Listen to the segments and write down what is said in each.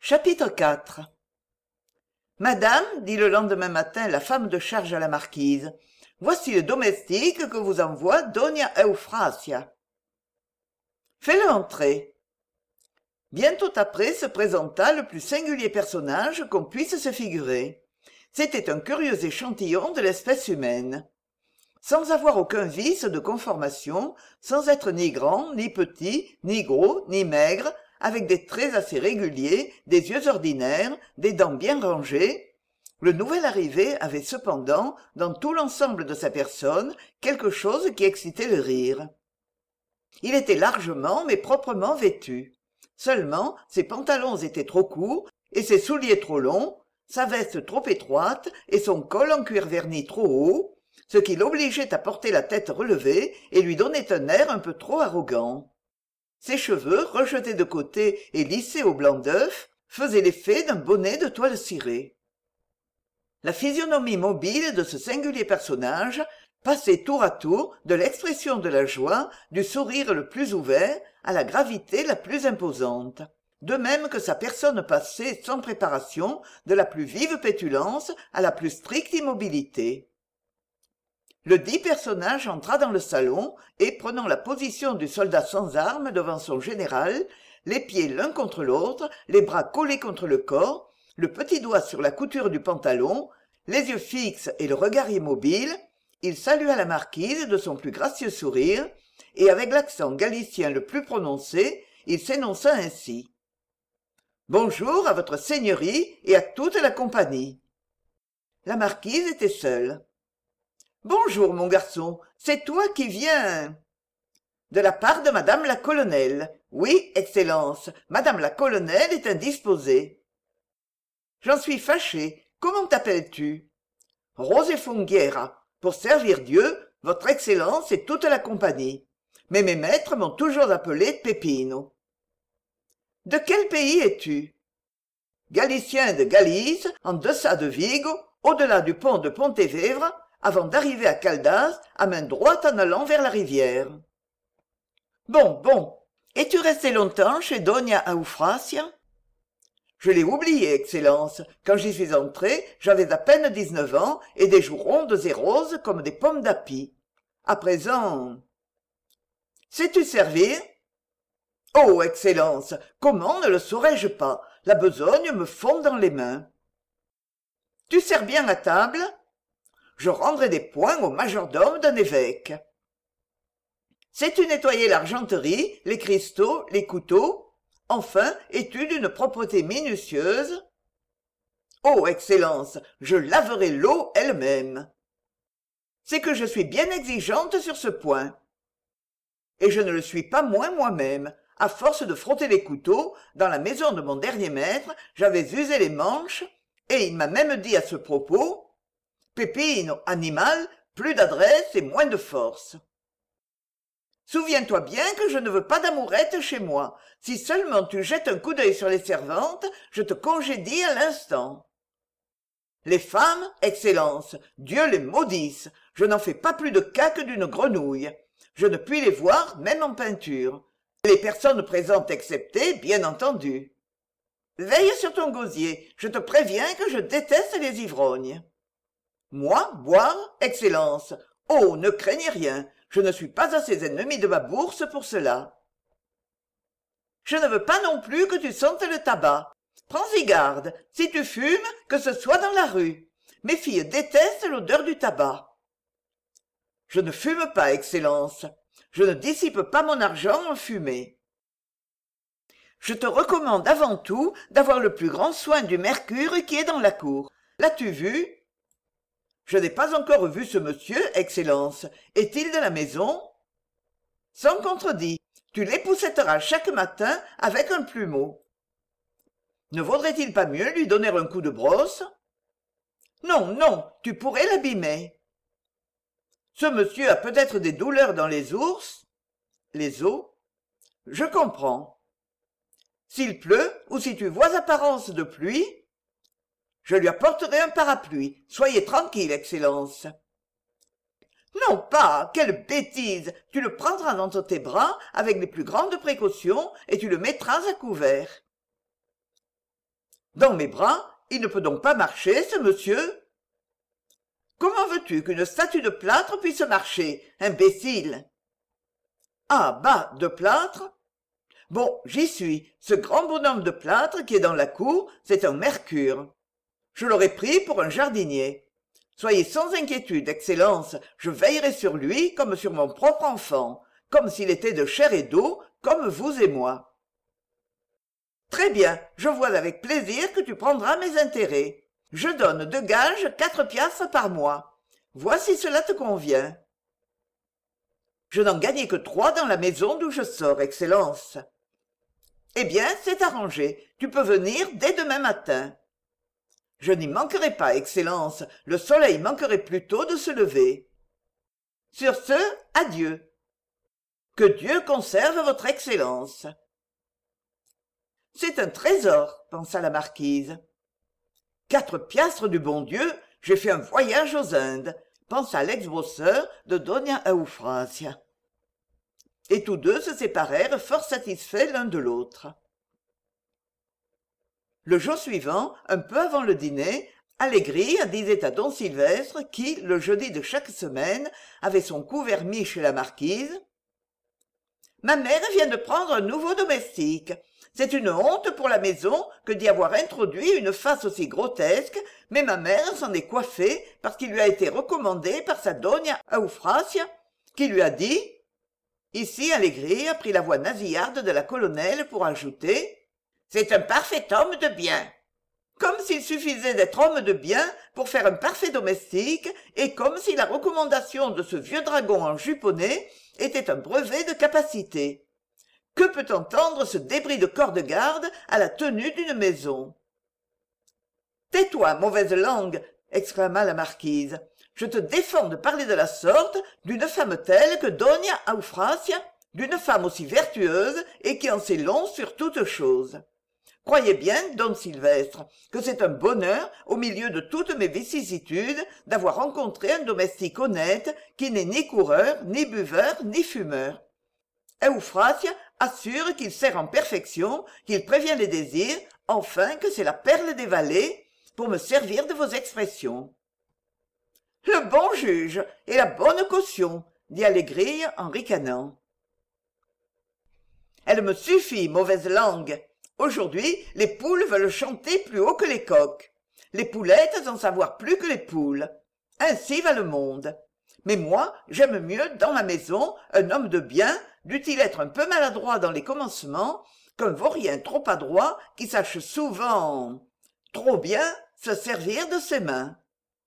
Chapitre IV. Madame, dit le lendemain matin la femme de charge à la marquise, voici le domestique que vous envoie Dona Euphrasia. Fais-le entrer. Bientôt après se présenta le plus singulier personnage qu'on puisse se figurer. C'était un curieux échantillon de l'espèce humaine. Sans avoir aucun vice de conformation, sans être ni grand, ni petit, ni gros, ni maigre, avec des traits assez réguliers, des yeux ordinaires, des dents bien rangées, le nouvel arrivé avait cependant, dans tout l'ensemble de sa personne, quelque chose qui excitait le rire. Il était largement mais proprement vêtu. Seulement, ses pantalons étaient trop courts et ses souliers trop longs, sa veste trop étroite et son col en cuir verni trop haut, ce qui l'obligeait à porter la tête relevée et lui donnait un air un peu trop arrogant. Ses cheveux, rejetés de côté et lissés au blanc d'œuf, faisaient l'effet d'un bonnet de toile cirée. La physionomie mobile de ce singulier personnage passait tour à tour de l'expression de la joie, du sourire le plus ouvert, à la gravité la plus imposante, de même que sa personne passait sans préparation de la plus vive pétulance à la plus stricte immobilité. Le dit personnage entra dans le salon et, prenant la position du soldat sans armes devant son général, les pieds l'un contre l'autre, les bras collés contre le corps, le petit doigt sur la couture du pantalon, les yeux fixes et le regard immobile, il salua la marquise de son plus gracieux sourire, et avec l'accent galicien le plus prononcé, il s'énonça ainsi. « Bonjour à votre seigneurie et à toute la compagnie. » La marquise était seule. Bonjour, mon garçon, c'est toi qui viens. De la part de madame la colonelle. Oui, Excellence, madame la colonelle est indisposée. J'en suis fâché. Comment t'appelles-tu? Rosefonguera. Pour servir Dieu, votre Excellence et toute la compagnie. Mais mes maîtres m'ont toujours appelé Pepino. De quel pays es-tu? Galicien de Galice, en deçà de Vigo, au-delà du pont de Pontevedra, avant d'arriver à Caldas, à main droite en allant vers la rivière. Bon, es-tu resté longtemps chez Dona Euphrasia? Je l'ai oublié, Excellence. Quand j'y suis entré, j'avais à peine 19 ans et des joues rondes et roses comme des pommes d'api. À présent... Sais-tu servir? Oh, Excellence, comment ne le saurais-je pas? La besogne me fond dans les mains. Tu sers bien à table? Je rendrai des points au majordome d'un évêque. Sais-tu nettoyer l'argenterie, les cristaux, les couteaux? Enfin, es-tu d'une propreté minutieuse? Oh, Excellence, je laverai l'eau elle-même. C'est que je suis bien exigeante sur ce point. Et je ne le suis pas moins moi-même. À force de frotter les couteaux, dans la maison de mon dernier maître, j'avais usé les manches, et il m'a même dit à ce propos... Pépino, animal, plus d'adresse et moins de force. Souviens-toi bien que je ne veux pas d'amourette chez moi. Si seulement tu jettes un coup d'œil sur les servantes, je te congédie à l'instant. Les femmes, Excellence, Dieu les maudisse, je n'en fais pas plus de cas que d'une grenouille. Je ne puis les voir, même en peinture. Les personnes présentes exceptées, bien entendu. Veille sur ton gosier, je te préviens que je déteste les ivrognes. Moi, boire, Excellence. Oh, ne craignez rien, je ne suis pas assez ennemi de ma bourse pour cela. Je ne veux pas non plus que tu sentes le tabac. Prends-y garde, si tu fumes, que ce soit dans la rue. Mes filles détestent l'odeur du tabac. Je ne fume pas, Excellence. Je ne dissipe pas mon argent en fumée. Je te recommande avant tout d'avoir le plus grand soin du mercure qui est dans la cour. L'as-tu vu? Je n'ai pas encore vu ce monsieur, Excellence. Est-il de la maison? Sans contredit. Tu l'époussetteras chaque matin avec un plumeau. Ne vaudrait-il pas mieux lui donner un coup de brosse? Non, tu pourrais l'abîmer. Ce monsieur a peut-être des douleurs dans les ours, les os. Je comprends. S'il pleut, ou si tu vois apparence de pluie, je lui apporterai un parapluie. Soyez tranquille, Excellence. Non pas, quelle bêtise! Tu le prendras dans tes bras avec les plus grandes précautions et tu le mettras à couvert. Dans mes bras, il ne peut donc pas marcher, ce monsieur? Comment veux-tu qu'une statue de plâtre puisse marcher, imbécile? Ah, bah, de plâtre? Bon, j'y suis. Ce grand bonhomme de plâtre qui est dans la cour, c'est un Mercure. Je l'aurais pris pour un jardinier. Soyez sans inquiétude, Excellence, je veillerai sur lui comme sur mon propre enfant, comme s'il était de chair et d'eau, comme vous et moi. Très bien, je vois avec plaisir que tu prendras mes intérêts. Je donne de gage 4 piastres par mois. Vois si cela te convient. Je n'en gagnais que 3 dans la maison d'où je sors, Excellence. Eh bien, c'est arrangé. Tu peux venir dès demain matin. Je n'y manquerai pas, Excellence. Le soleil manquerait plutôt de se lever. Sur ce, adieu. Que Dieu conserve votre Excellence. C'est un trésor, pensa la marquise. 4 piastres du bon Dieu, j'ai fait un voyage aux Indes, pensa l'ex-brosseur de Donia Eufrasia. Et tous deux se séparèrent fort satisfaits l'un de l'autre. Le jour suivant, un peu avant le dîner, Allégria disait à don Sylvestre, qui, le jeudi de chaque semaine, avait son couvert mis chez la marquise: « Ma mère vient de prendre un nouveau domestique. C'est une honte pour la maison que d'y avoir introduit une face aussi grotesque, mais ma mère s'en est coiffée parce qu'il lui a été recommandé par sa Donia Eufrasia, qui lui a dit... » Ici, Allégria prit la voix nasillarde de la colonelle pour ajouter: « C'est un parfait homme de bien. » Comme s'il suffisait d'être homme de bien pour faire un parfait domestique, et comme si la recommandation de ce vieux dragon en juponné était un brevet de capacité. Que peut entendre ce débris de corps de garde à la tenue d'une maison? « Tais-toi, mauvaise langue !» exclama la marquise. « Je te défends de parler de la sorte d'une femme telle que Donia Eufrasia, d'une femme aussi vertueuse et qui en sait long sur toutes choses. Croyez bien, don Sylvestre, que c'est un bonheur, au milieu de toutes mes vicissitudes, d'avoir rencontré un domestique honnête qui n'est ni coureur, ni buveur, ni fumeur. Eufrasia assure qu'il sert en perfection, qu'il prévient les désirs, enfin que c'est la perle des vallées, pour me servir de vos expressions. » « Le bon juge et la bonne caution, » dit Allégria en ricanant. « Elle me suffit, mauvaise langue. Aujourd'hui, les poules veulent chanter plus haut que les coqs. Les poulettes en savoir plus que les poules. Ainsi va le monde. Mais moi, j'aime mieux, dans ma maison, un homme de bien, dût-il être un peu maladroit dans les commencements, qu'un vaurien trop adroit qui sache souvent, trop bien, se servir de ses mains. »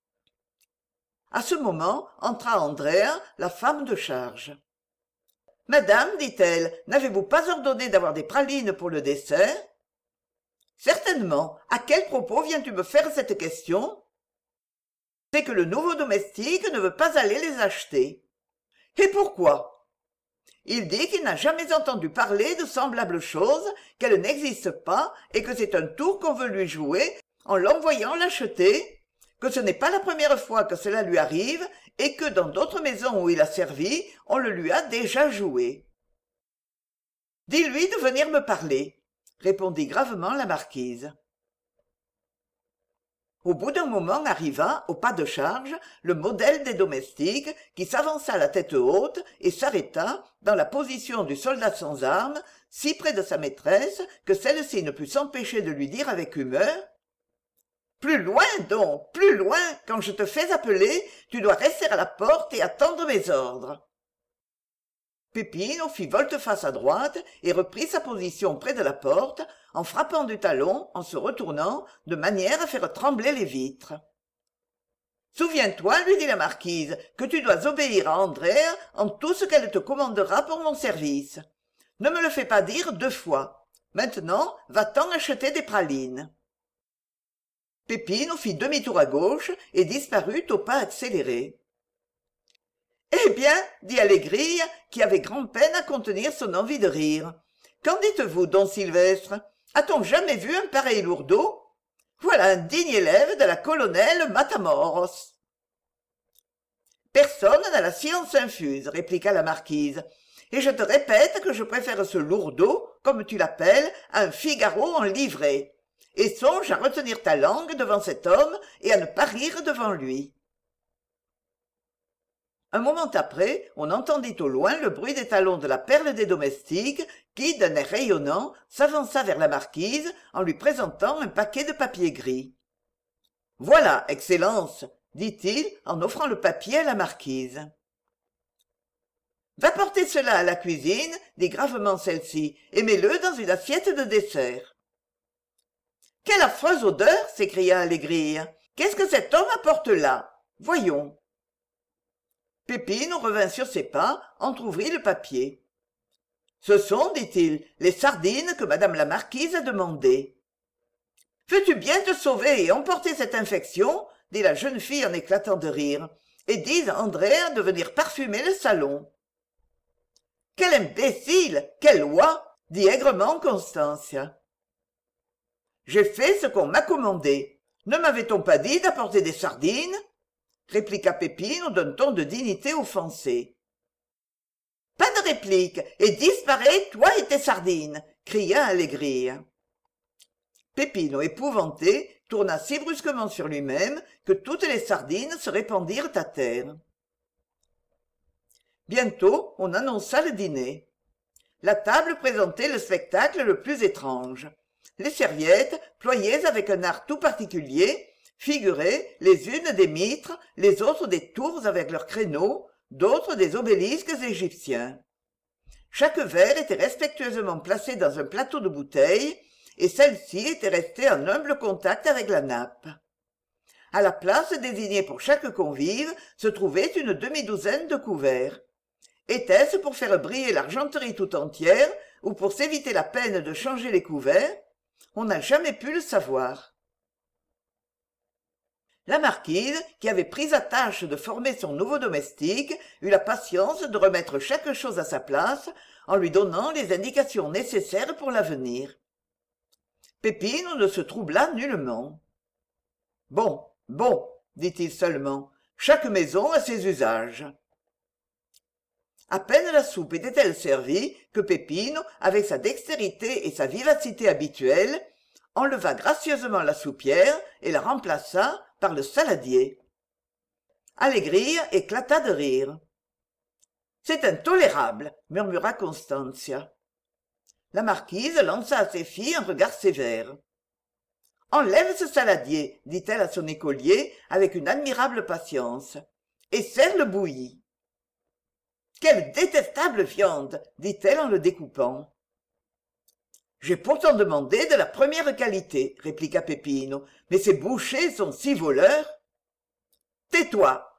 À ce moment entra Andrea, la femme de charge. « Madame, dit-elle, n'avez-vous pas ordonné d'avoir des pralines pour le dessert ?»« Certainement. À quel propos viens-tu me faire cette question ?»« C'est que le nouveau domestique ne veut pas aller les acheter. »« Et pourquoi ?»« Il dit qu'il n'a jamais entendu parler de semblable chose, qu'elle n'existe pas et que c'est un tour qu'on veut lui jouer en l'envoyant l'acheter, que ce n'est pas la première fois que cela lui arrive et que dans d'autres maisons où il a servi, on le lui a déjà joué. »« Dis-lui de venir me parler, » répondit gravement la marquise. Au bout d'un moment arriva, au pas de charge, le modèle des domestiques qui s'avança la tête haute et s'arrêta, dans la position du soldat sans armes, si près de sa maîtresse que celle-ci ne put s'empêcher de lui dire avec humeur: « Plus loin donc, plus loin, quand je te fais appeler, tu dois rester à la porte et attendre mes ordres. » Peppino fit volte-face à droite et reprit sa position près de la porte, en frappant du talon, en se retournant, de manière à faire trembler les vitres. « Souviens-toi, lui dit la marquise, que tu dois obéir à Andrea en tout ce qu'elle te commandera pour mon service. Ne me le fais pas dire 2 fois. Maintenant, va-t'en acheter des pralines. » Peppino fit demi-tour à gauche et disparut au pas accéléré. « Eh bien, dit Allégria, qui avait grand-peine à contenir son envie de rire, « qu'en dites-vous, don Sylvestre? A-t-on jamais vu un pareil lourdeau? Voilà un digne élève de la colonelle Matamoros. »« Personne n'a la science infuse, » répliqua la marquise, « et je te répète que je préfère ce lourdeau, comme tu l'appelles, à un Figaro en livrée. et songe à retenir ta langue devant cet homme et à ne pas rire devant lui. » Un moment après, on entendit au loin le bruit des talons de la perle des domestiques qui, d'un air rayonnant, s'avança vers la marquise en lui présentant un paquet de papier gris. « Voilà, Excellence, » dit-il en offrant le papier à la marquise. « Va porter cela à la cuisine, » dit gravement celle-ci, « et mets-le dans une assiette de dessert. »« Quelle affreuse odeur !» s'écria Allégria. « Qu'est-ce que cet homme apporte là ? Voyons. » Pépine revint sur ses pas, entr'ouvrit le papier. « Ce sont, dit-il, les sardines que madame la marquise a demandées. »« Veux-tu bien te sauver et emporter cette infection ?» dit la jeune fille en éclatant de rire, « et dis à Andrea de venir parfumer le salon. »« Quel imbécile ! Quelle loi !» dit aigrement Constantia. « J'ai fait ce qu'on m'a commandé. Ne m'avait-on pas dit d'apporter des sardines ?» répliqua Pépine d'un ton de dignité offensée. « Pas de réplique, et disparais, toi et tes sardines !» cria Allégria. Pépino, épouvanté, tourna si brusquement sur lui-même que toutes les sardines se répandirent à terre. Bientôt, on annonça le dîner. La table présentait le spectacle le plus étrange. Les serviettes, ployées avec un art tout particulier, figuraient les unes des mitres, les autres des tours avec leurs créneaux, d'autres des obélisques égyptiens. Chaque verre était respectueusement placé dans un plateau de bouteilles, et celle-ci était restée en humble contact avec la nappe. À la place désignée pour chaque convive se trouvait une demi-douzaine de couverts. Était-ce pour faire briller l'argenterie tout entière, ou pour s'éviter la peine de changer les couverts? On n'a jamais pu le savoir. La marquise, qui avait pris à tâche de former son nouveau domestique, eut la patience de remettre chaque chose à sa place, en lui donnant les indications nécessaires pour l'avenir. Pépino ne se troubla nullement. « Bon, bon, » dit-il seulement, « chaque maison a ses usages. » À peine la soupe était-elle servie que Pépino, avec sa dextérité et sa vivacité habituelles, enleva gracieusement la soupière et la remplaça par le saladier. Allégria éclata de rire. « C'est intolérable !» murmura Constantia. La marquise lança à ses filles un regard sévère. « Enlève ce saladier, dit-elle à son écolier avec une admirable patience, et serre le bouilli. »« Quelle détestable viande !» dit-elle en le découpant. « J'ai pourtant demandé de la première qualité, » répliqua Pépino, « mais ces bouchers sont si voleurs. »« Tais-toi, »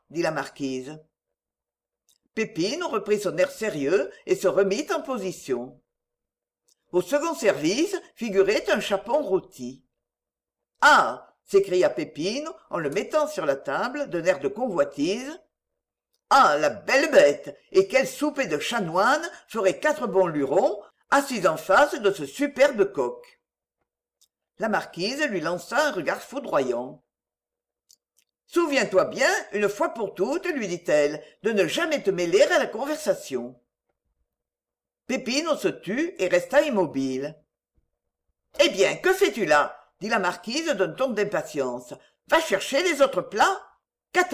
dit la marquise. Pépino reprit son air sérieux et se remit en position. Au second service figurait un chapon rôti. « Ah !» s'écria Pépino en le mettant sur la table d'un air de convoitise. « Ah, la belle bête! Et quel souper de chanoine ferait 4 bons lurons assis en face de ce superbe coq !» La marquise lui lança un regard foudroyant. « Souviens-toi bien, une fois pour toutes, lui dit-elle, de ne jamais te mêler à la conversation. » Pépino se tut et resta immobile. « Eh bien, que fais-tu là ?» dit la marquise d'un ton d'impatience. « Va chercher les autres plats. Qu'attends-tu ?»«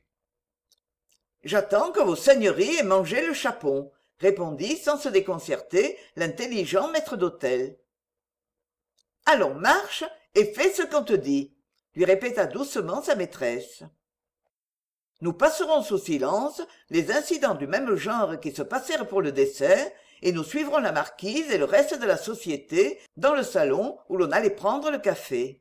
J'attends que vos seigneuries aient mangé le chapon, » répondit sans se déconcerter l'intelligent maître d'hôtel. « Allons, marche et fais ce qu'on te dit, » lui répéta doucement sa maîtresse. Nous passerons sous silence les incidents du même genre qui se passèrent pour le dessert, et nous suivrons la marquise et le reste de la société dans le salon où l'on allait prendre le café.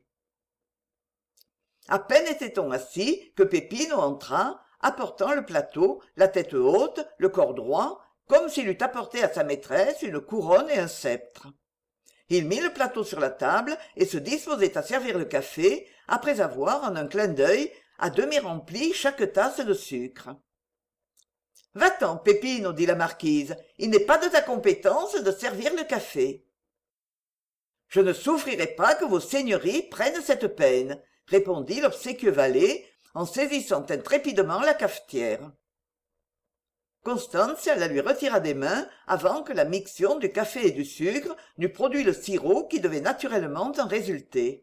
À peine était-on assis que Pépino entra, apportant le plateau, la tête haute, le corps droit, comme s'il eût apporté à sa maîtresse une couronne et un sceptre. Il mit le plateau sur la table et se disposait à servir le café, après avoir, en un clin d'œil, à demi rempli chaque tasse de sucre. « Va-t'en, Pépino, » dit la marquise, « il n'est pas de ta compétence de servir le café. »« Je ne souffrirai pas que vos seigneuries prennent cette peine, » répondit l'obséquieux valet, en saisissant intrépidement la cafetière. Constance la lui retira des mains avant que la miction du café et du sucre n'eût produit le sirop qui devait naturellement en résulter.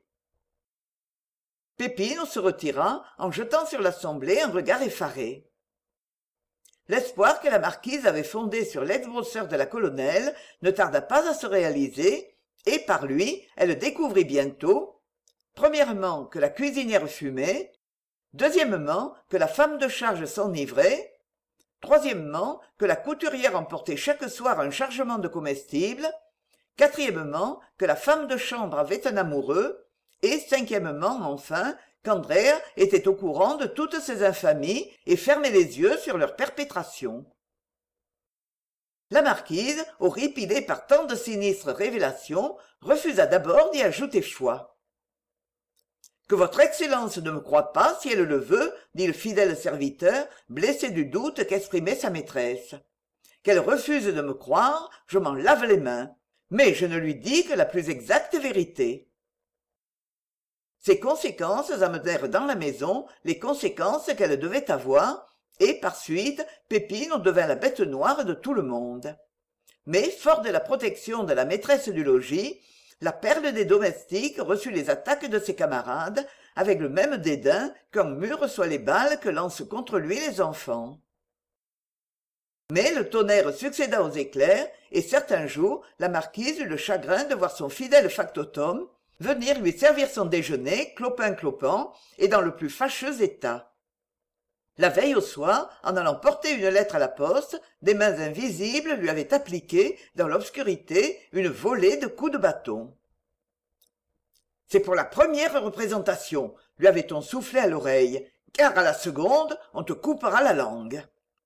Pépino se retira en jetant sur l'assemblée un regard effaré. L'espoir que la marquise avait fondé sur l'ex-brosseur de la colonelle ne tarda pas à se réaliser, et par lui elle découvrit bientôt, premièrement que la cuisinière fumait, deuxièmement que la femme de charge s'enivrait, troisièmement que la couturière emportait chaque soir un chargement de comestibles, quatrièmement que la femme de chambre avait un amoureux, et cinquièmement enfin qu'Andrea était au courant de toutes ces infamies et fermait les yeux sur leur perpétration. La marquise, horripilée par tant de sinistres révélations, refusa d'abord d'y ajouter foi. « Que votre excellence ne me croie pas si elle le veut, dit le fidèle serviteur, blessé du doute qu'exprimait sa maîtresse. Qu'elle refuse de me croire, je m'en lave les mains, mais je ne lui dis que la plus exacte vérité. » Ces conséquences amenèrent dans la maison les conséquences qu'elles devaient avoir, et par suite Pépino devint la bête noire de tout le monde. Mais fort de la protection de la maîtresse du logis, la perle des domestiques reçut les attaques de ses camarades avec le même dédain qu'un mur reçoit les balles que lancent contre lui les enfants. Mais le tonnerre succéda aux éclairs, et certains jours la marquise eut le chagrin de voir son fidèle factotum venir lui servir son déjeuner clopin-clopant et dans le plus fâcheux état. La veille au soir, en allant porter une lettre à la poste, des mains invisibles lui avaient appliqué, dans l'obscurité, une volée de coups de bâton. « C'est pour la première représentation, lui avait-on soufflé à l'oreille, car à la seconde, on te coupera la langue. »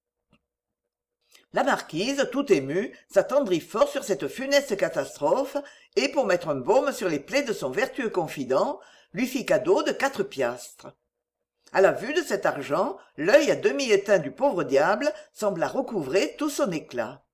La marquise, tout émue, s'attendrit fort sur cette funeste catastrophe et, pour mettre un baume sur les plaies de son vertueux confident, lui fit cadeau de 4 piastres. À la vue de cet argent, l'œil à demi éteint du pauvre diable sembla recouvrer tout son éclat.